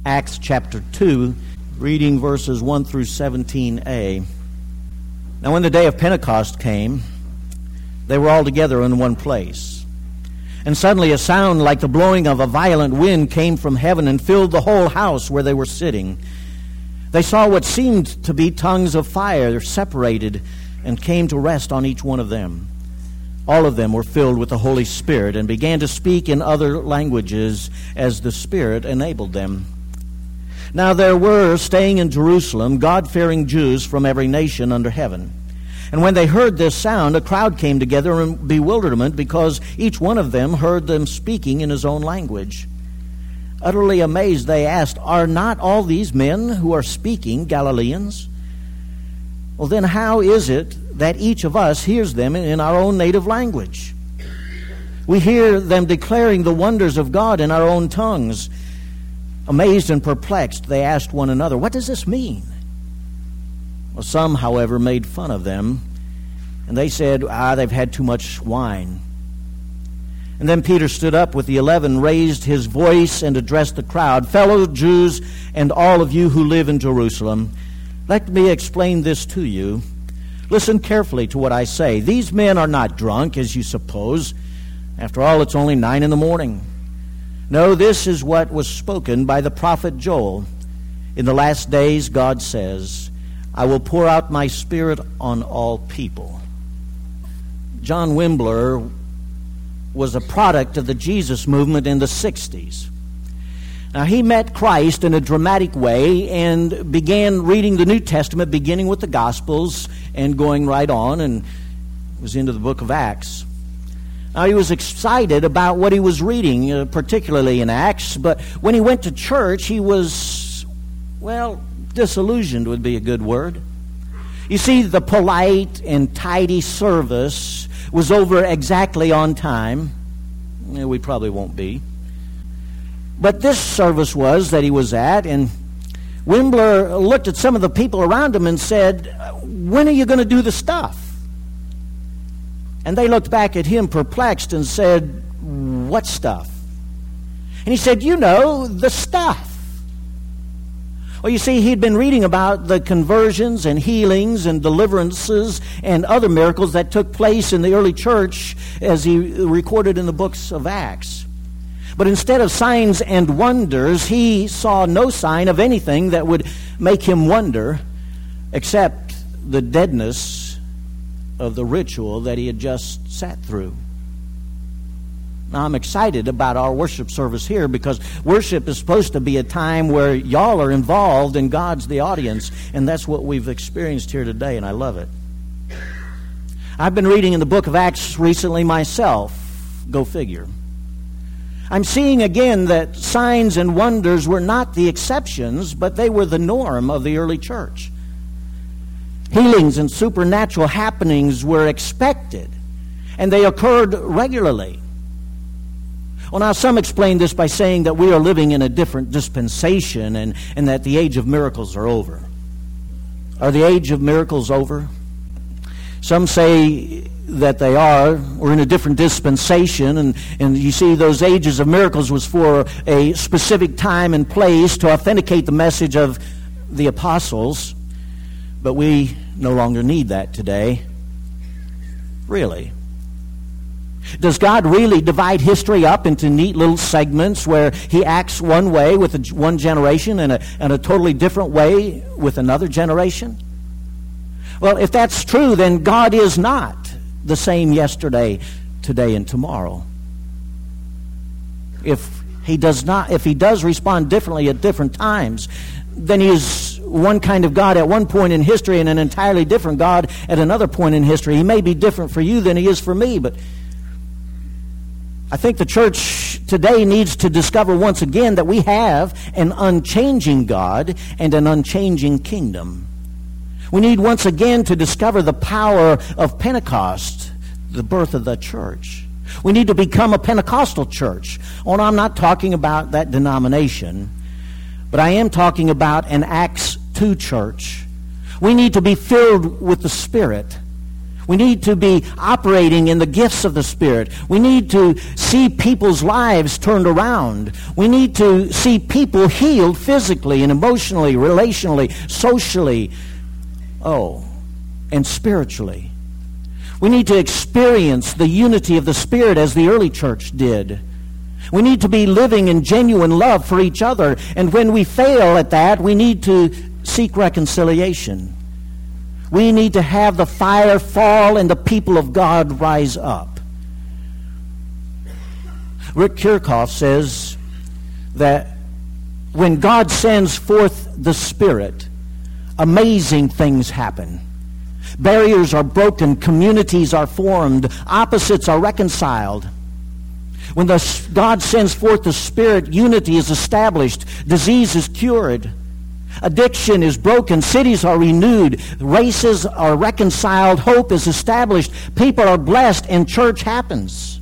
Acts chapter 2, reading verses 1 through 17a. Now when the day of Pentecost came, they were all together in one place. And suddenly a sound like the blowing of a violent wind came from heaven and filled the whole house where they were sitting. They saw what seemed to be tongues of fire separated and came to rest on each one of them. All of them were filled with the Holy Spirit and began to speak in other languages as the Spirit enabled them. Now there were staying in Jerusalem God-fearing Jews from every nation under heaven. And when they heard this sound, a crowd came together in bewilderment because each one of them heard them speaking in his own language. Utterly amazed, they asked, "Are not all these men who are speaking Galileans? Well, then how is it that each of us hears them in our own native language? We hear them declaring the wonders of God in our own tongues." Amazed and perplexed, they asked one another, "What does this mean?" Well, some, however, made fun of them, and they said, "They've had too much wine." And then Peter stood up with the 11, raised his voice, and addressed the crowd, "Fellow Jews and all of you who live in Jerusalem, let me explain this to you. Listen carefully to what I say. These men are not drunk, as you suppose. After all, it's only 9 a.m. No, this is what was spoken by the prophet Joel. In the last days, God says, I will pour out my Spirit on all people. John Wimber was a product of the Jesus movement in the 60s. Now, he met Christ in a dramatic way and began reading the New Testament, beginning with the Gospels and going right on, and was into the book of Acts. Now, he was excited about what he was reading, particularly in Acts, but when he went to church, he was, disillusioned would be a good word. You see, the polite and tidy service was over exactly on time. We probably won't be. But this service was that he was at, and Wimber looked at some of the people around him and said, "When are you going to do the stuff?" And they looked back at him perplexed and said, "What stuff?" And he said, "The stuff." Well, you see, he'd been reading about the conversions and healings and deliverances and other miracles that took place in the early church as he recorded in the books of Acts. But instead of signs and wonders, he saw no sign of anything that would make him wonder except the deadness of the ritual that he had just sat through. Now, I'm excited about our worship service here because worship is supposed to be a time where y'all are involved and God's the audience, and that's what we've experienced here today, and I love it. I've been reading in the book of Acts recently myself. Go figure. I'm seeing again that signs and wonders were not the exceptions, but they were the norm of the early church. Healings and supernatural happenings were expected, and they occurred regularly. Well, now some explain this by saying that we are living in a different dispensation and that the age of miracles are over. Are the age of miracles over? Some say that they are. We're in a different dispensation, and you see those ages of miracles was for a specific time and place to authenticate the message of the apostles. But we no longer need that today. Really. Does God really divide history up into neat little segments where he acts one way with one generation and a totally different way with another generation? Well, if that's true, then God is not the same yesterday, today, and tomorrow. If he does respond differently at different times, then he is one kind of God at one point in history and an entirely different God at another point in history. He may be different for you than he is for me, but I think the church today needs to discover once again that we have an unchanging God and an unchanging kingdom. We need once again to discover the power of Pentecost, the birth of the church. We need to become a Pentecostal church. Oh, no, I'm not talking about that denomination, but I am talking about an Acts 2 church. We need to be filled with the Spirit. We need to be operating in the gifts of the Spirit. We need to see people's lives turned around. We need to see people healed physically and emotionally, relationally, socially, and spiritually. We need to experience the unity of the Spirit as the early church did. We need to be living in genuine love for each other. And when we fail at that, we need to seek reconciliation. We need to have the fire fall and the people of God rise up. Rick Kirchhoff says that when God sends forth the Spirit, amazing things happen. Barriers are broken, communities are formed, opposites are reconciled. When God sends forth the Spirit, unity is established, disease is cured. Addiction is broken. Cities are renewed. Races are reconciled. Hope is established. People are blessed, and church happens.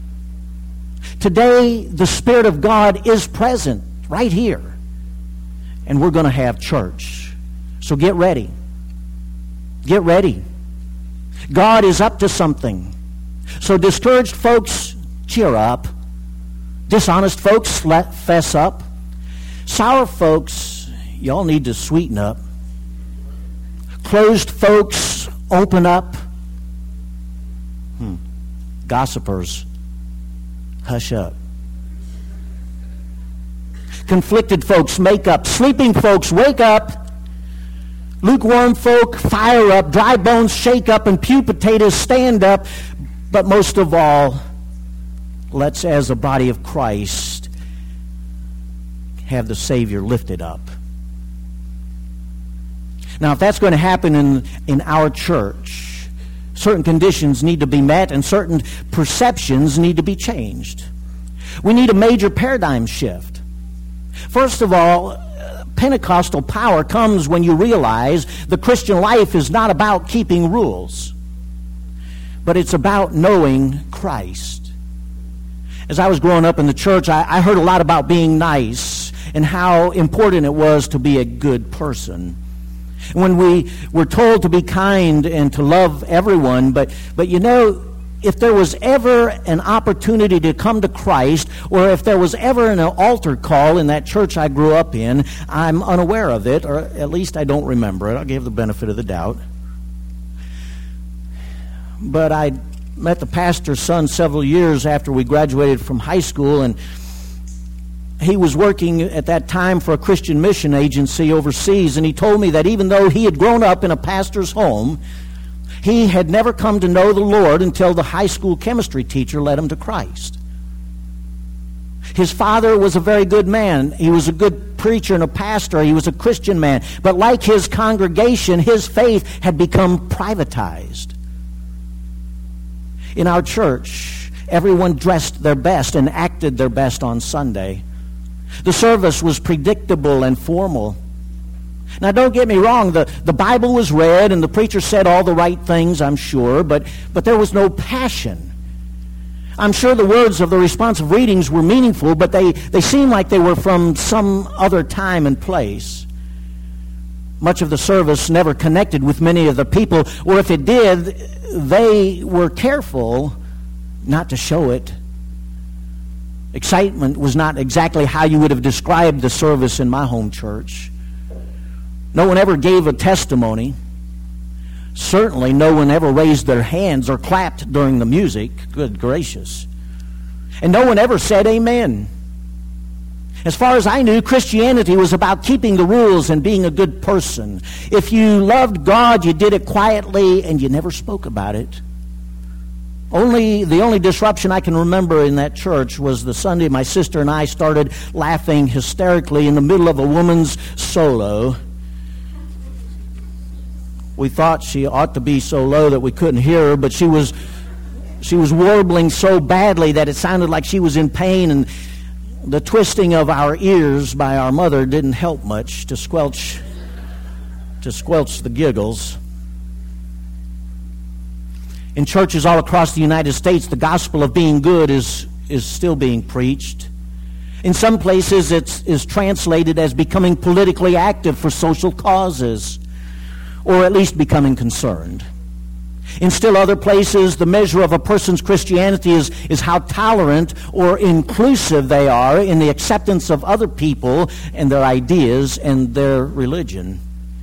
Today, the Spirit of God is present right here, and we're going to have church. So get ready. Get ready. God is up to something. So discouraged folks, cheer up. Dishonest folks, fess up. Sour folks, y'all need to sweeten up. Closed folks, open up. Gossipers, hush up. Conflicted folks, make up. Sleeping folks, wake up. Lukewarm folk, fire up. Dry bones, shake up. And pew potatoes, stand up. But most of all, let's, as a body of Christ, have the Savior lifted up. Now, if that's going to happen in our church, certain conditions need to be met and certain perceptions need to be changed. We need a major paradigm shift. First of all, Pentecostal power comes when you realize the Christian life is not about keeping rules, but it's about knowing Christ. As I was growing up in the church, I heard a lot about being nice and how important it was to be a good person. When we were told to be kind and to love everyone, but you know, if there was ever an opportunity to come to Christ, or if there was ever an altar call in that church I grew up in, I'm unaware of it, or at least I don't remember it. I'll give the benefit of the doubt. But I met the pastor's son several years after we graduated from high school, and he was working at that time for a Christian mission agency overseas, and he told me that even though he had grown up in a pastor's home, he had never come to know the Lord until the high school chemistry teacher led him to Christ. His father was a very good man. He was a good preacher and a pastor. He was a Christian man. But like his congregation, his faith had become privatized. In our church, everyone dressed their best and acted their best on Sunday. The service was predictable and formal. Now, don't get me wrong, the Bible was read and the preacher said all the right things, I'm sure, but there was no passion. I'm sure the words of the responsive readings were meaningful, but they seemed like they were from some other time and place. Much of the service never connected with many of the people, or if it did, they were careful not to show it. Excitement was not exactly how you would have described the service in my home church. No one ever gave a testimony. Certainly no one ever raised their hands or clapped during the music. Good gracious. And no one ever said amen. As far as I knew, Christianity was about keeping the rules and being a good person. If you loved God, you did it quietly and you never spoke about it. The only disruption I can remember in that church was the Sunday my sister and I started laughing hysterically in the middle of a woman's solo. We thought she ought to be so low that we couldn't hear her, but she was warbling so badly that it sounded like she was in pain, and the twisting of our ears by our mother didn't help much to squelch the giggles. In churches all across the United States, the gospel of being good is still being preached. In some places, it is translated as becoming politically active for social causes, or at least becoming concerned. In still other places, the measure of a person's Christianity is how tolerant or inclusive they are in the acceptance of other people and their ideas and their religion.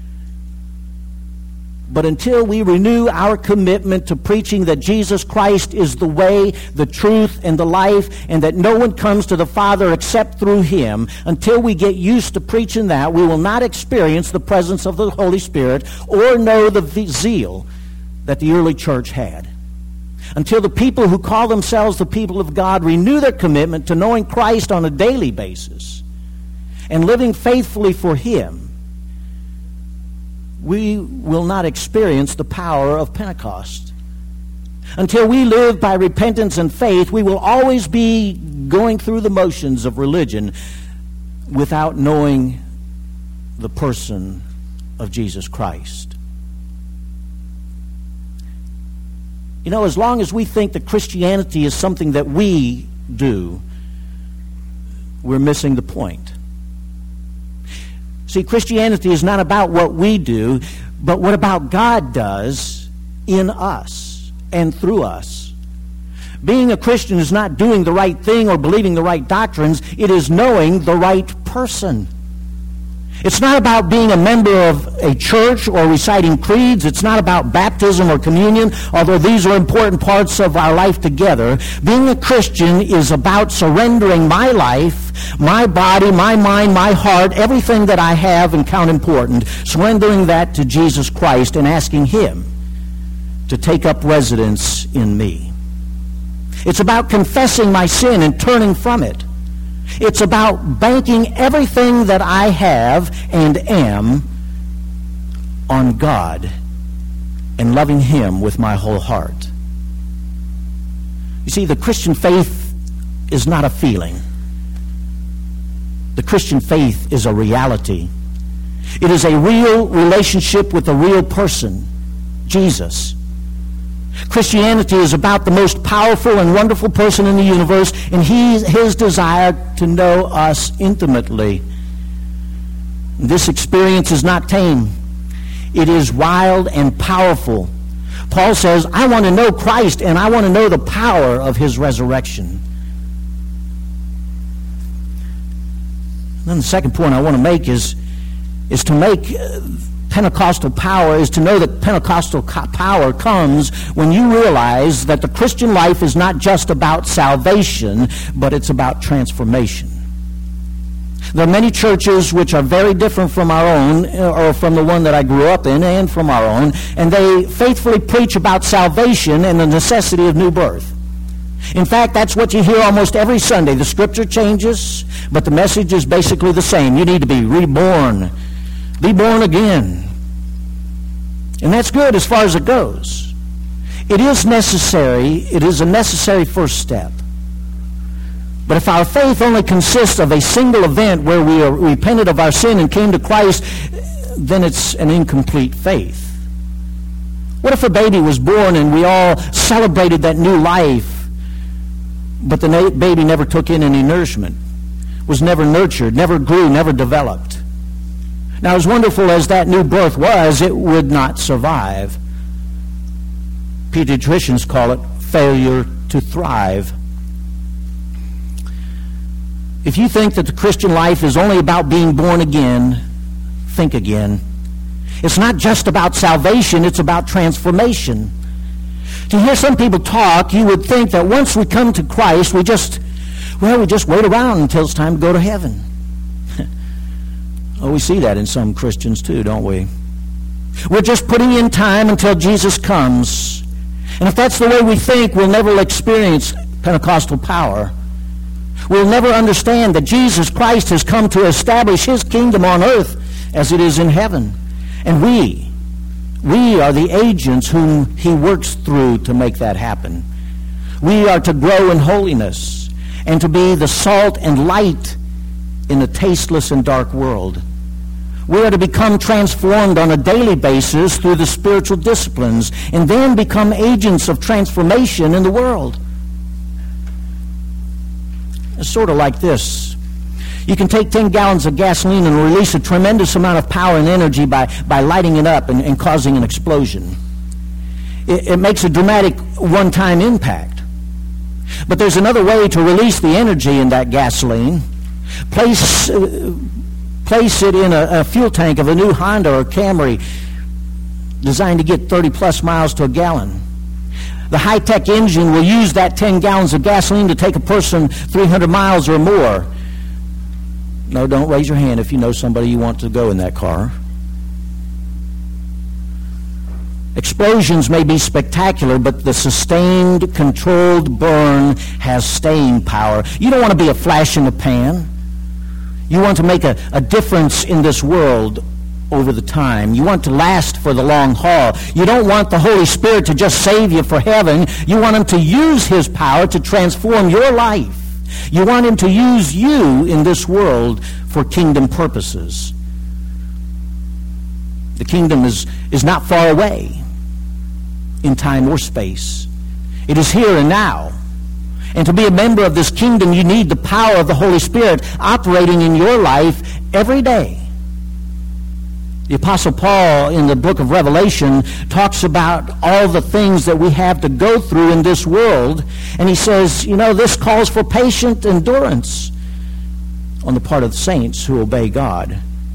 But until we renew our commitment to preaching that Jesus Christ is the way, the truth, and the life, and that no one comes to the Father except through Him, until we get used to preaching that, we will not experience the presence of the Holy Spirit or know the zeal that the early church had. Until the people who call themselves the people of God renew their commitment to knowing Christ on a daily basis and living faithfully for Him, we will not experience the power of Pentecost. Until we live by repentance and faith, we will always be going through the motions of religion without knowing the person of Jesus Christ. You know, as long as we think that Christianity is something that we do, we're missing the point. See, Christianity is not about what we do, but what about God does in us and through us. Being a Christian is not doing the right thing or believing the right doctrines. It is knowing the right person. It's not about being a member of a church or reciting creeds. It's not about baptism or communion, although these are important parts of our life together. Being a Christian is about surrendering my life, my body, my mind, my heart, everything that I have and count important, surrendering that to Jesus Christ and asking Him to take up residence in me. It's about confessing my sin and turning from it. It's about banking everything that I have and am on God and loving Him with my whole heart. You see, the Christian faith is not a feeling. The Christian faith is a reality. It is a real relationship with a real person, Jesus. Christianity is about the most powerful and wonderful person in the universe, and His desire to know us intimately. This experience is not tame. It is wild and powerful. Paul says, I want to know Christ, and I want to know the power of His resurrection. And then the second point I want to make is to make Pentecostal power is to know that Pentecostal power comes when you realize that the Christian life is not just about salvation, but it's about transformation. There are many churches which are very different from our own, or from the one that I grew up in, and from our own, and they faithfully preach about salvation and the necessity of new birth. In fact, that's what you hear almost every Sunday. The scripture changes, but the message is basically the same. You need to be reborn. Be born again. And that's good as far as it goes. It is necessary. It is a necessary first step. But if our faith only consists of a single event where we repented of our sin and came to Christ, then it's an incomplete faith. What if a baby was born and we all celebrated that new life, but the baby never took in any nourishment, was never nurtured, never grew, never developed? Now, as wonderful as that new birth was, it would not survive. Pediatricians call it failure to thrive. If you think that the Christian life is only about being born again, think again. It's not just about salvation, it's about transformation. To hear some people talk, you would think that once we come to Christ, we just wait around until it's time to go to heaven. Oh, we see that in some Christians too, don't we? We're just putting in time until Jesus comes. And if that's the way we think, we'll never experience Pentecostal power. We'll never understand that Jesus Christ has come to establish His kingdom on earth as it is in heaven. And we are the agents whom He works through to make that happen. We are to grow in holiness and to be the salt and light in a tasteless and dark world. We are to become transformed on a daily basis through the spiritual disciplines and then become agents of transformation in the world. It's sort of like this. You can take 10 gallons of gasoline and release a tremendous amount of power and energy by lighting it up and causing an explosion. It makes a dramatic one-time impact. But there's another way to release the energy in that gasoline. Place it in a fuel tank of a new Honda or Camry designed to get 30-plus miles to a gallon. The high-tech engine will use that 10 gallons of gasoline to take a person 300 miles or more. No, don't raise your hand if you know somebody you want to go in that car. Explosions may be spectacular, but the sustained, controlled burn has staying power. You don't want to be a flash in the pan. You want to make a difference in this world over the time. You want to last for the long haul. You don't want the Holy Spirit to just save you for heaven. You want Him to use His power to transform your life. You want Him to use you in this world for kingdom purposes. The kingdom is not far away in time or space. It is here and now. And to be a member of this kingdom, you need the power of the Holy Spirit operating in your life every day. The Apostle Paul in the book of Revelation talks about all the things that we have to go through in this world. And he says, this calls for patient endurance on the part of the saints who obey God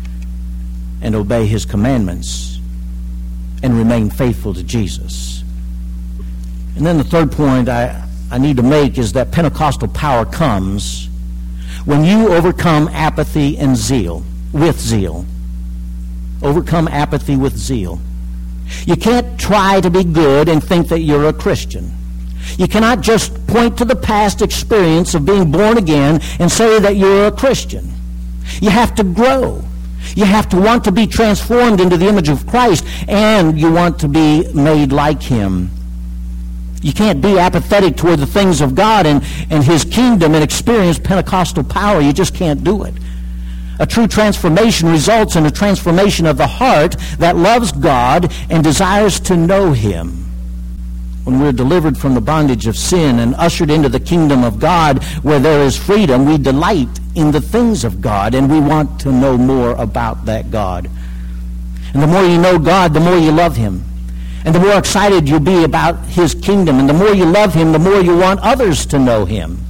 and obey His commandments and remain faithful to Jesus. And then the third point I need to make is that Pentecostal power comes when you overcome apathy and zeal, with zeal. Overcome apathy with zeal. You can't try to be good and think that you're a Christian. You cannot just point to the past experience of being born again and say that you're a Christian. You have to grow. You have to want to be transformed into the image of Christ, and you want to be made like Him. You can't be apathetic toward the things of God and His kingdom and experience Pentecostal power. You just can't do it. A true transformation results in a transformation of the heart that loves God and desires to know Him. When we're delivered from the bondage of sin and ushered into the kingdom of God where there is freedom, we delight in the things of God, and we want to know more about that God. And the more you know God, the more you love Him. And the more excited you'll be about His kingdom. And the more you love Him, the more you want others to know Him.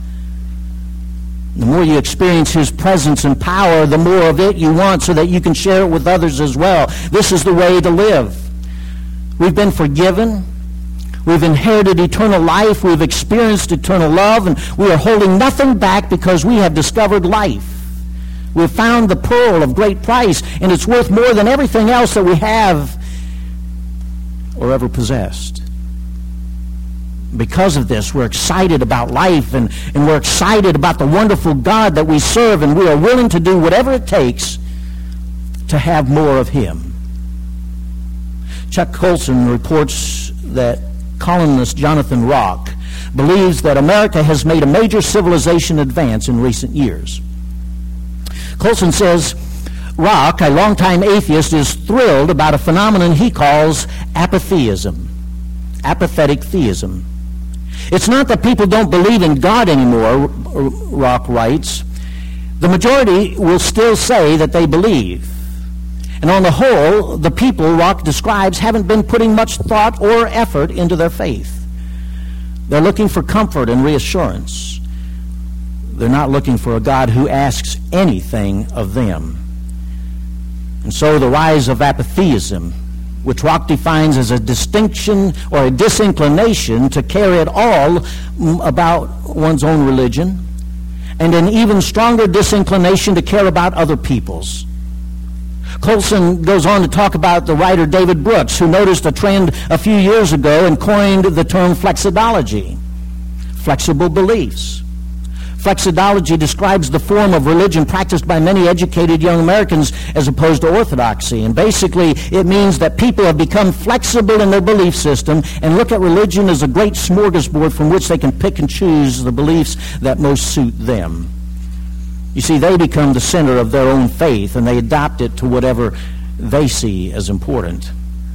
The more you experience His presence and power, the more of it you want so that you can share it with others as well. This is the way to live. We've been forgiven. We've inherited eternal life. We've experienced eternal love. And we are holding nothing back because we have discovered life. We've found the pearl of great price, and it's worth more than everything else that we have or ever possessed. Because of this, we're excited about life, and we're excited about the wonderful God that we serve, and we are willing to do whatever it takes to have more of Him. Chuck Colson reports that columnist Jonathan Rock believes that America has made a major civilization advance in recent years. Colson says, Rock, a longtime atheist, is thrilled about a phenomenon he calls apatheism, apathetic theism. It's not that people don't believe in God anymore, Rock writes. The majority will still say that they believe. And on the whole, the people Rock describes haven't been putting much thought or effort into their faith. They're looking for comfort and reassurance. They're not looking for a God who asks anything of them. And so the rise of apatheism, which Rock defines as a distinction or a disinclination to care at all about one's own religion, and an even stronger disinclination to care about other people's. Colson goes on to talk about the writer David Brooks, who noticed a trend a few years ago and coined the term flexidology, flexible beliefs. Flexidology describes the form of religion practiced by many educated young Americans as opposed to orthodoxy. And basically, it means that people have become flexible in their belief system and look at religion as a great smorgasbord from which they can pick and choose the beliefs that most suit them. You see, they become the center of their own faith, and they adopt it to whatever they see as important.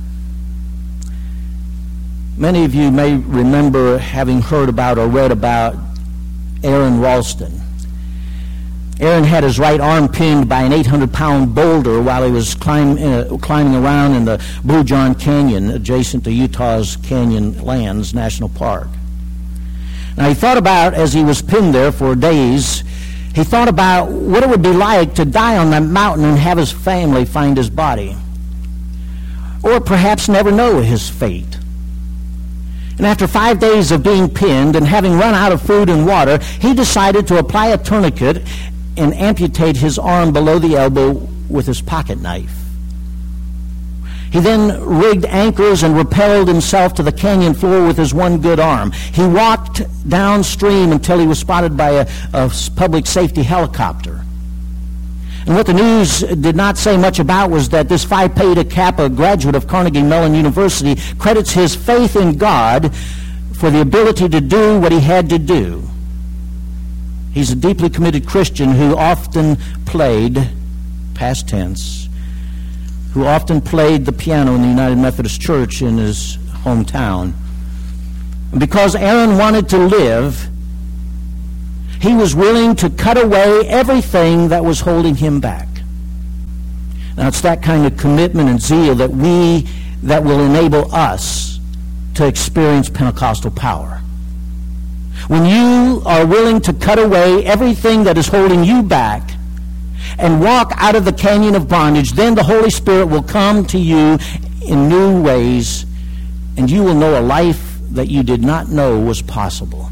Many of you may remember having heard about or read about Aaron Ralston. Aaron had his right arm pinned by an 800-pound boulder while he was climbing around in the Blue John Canyon adjacent to Utah's Canyonlands National Park. Now, he thought about, as he was pinned there for days, he thought about what it would be like to die on that mountain and have his family find his body, or perhaps never know his fate. And after 5 days of being pinned and having run out of food and water, he decided to apply a tourniquet and amputate his arm below the elbow with his pocket knife. He then rigged anchors and rappelled himself to the canyon floor with his one good arm. He walked downstream until he was spotted by a public safety helicopter. And what the news did not say much about was that this Phi Beta Kappa graduate of Carnegie Mellon University credits his faith in God for the ability to do what he had to do. He's a deeply committed Christian who often played, past tense, who often played the piano in the United Methodist Church in his hometown. And because Aaron wanted to live, he was willing to cut away everything that was holding him back. Now, it's that kind of commitment and zeal that will enable us to experience Pentecostal power. When you are willing to cut away everything that is holding you back and walk out of the canyon of bondage, then the Holy Spirit will come to you in new ways, and you will know a life that you did not know was possible.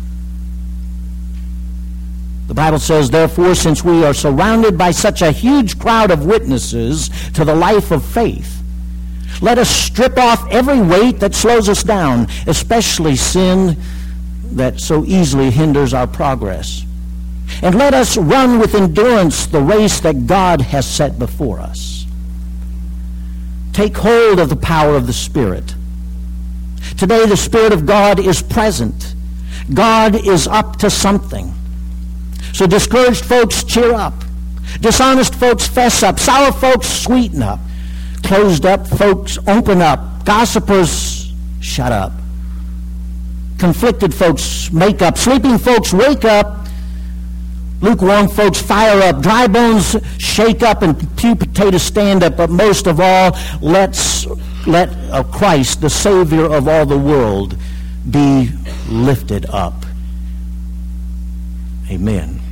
The Bible says, therefore, since we are surrounded by such a huge crowd of witnesses to the life of faith, let us strip off every weight that slows us down, especially sin that so easily hinders our progress. And let us run with endurance the race that God has set before us. Take hold of the power of the Spirit. Today the Spirit of God is present. God is up to something. So discouraged folks, cheer up. Dishonest folks, fess up. Sour folks, sweeten up. Closed up folks, open up. Gossipers, shut up. Conflicted folks, make up. Sleeping folks, wake up. Lukewarm folks, fire up. Dry bones, shake up. And pew potatoes, stand up. But most of all, let Christ, the Savior of all the world, be lifted up. Amen.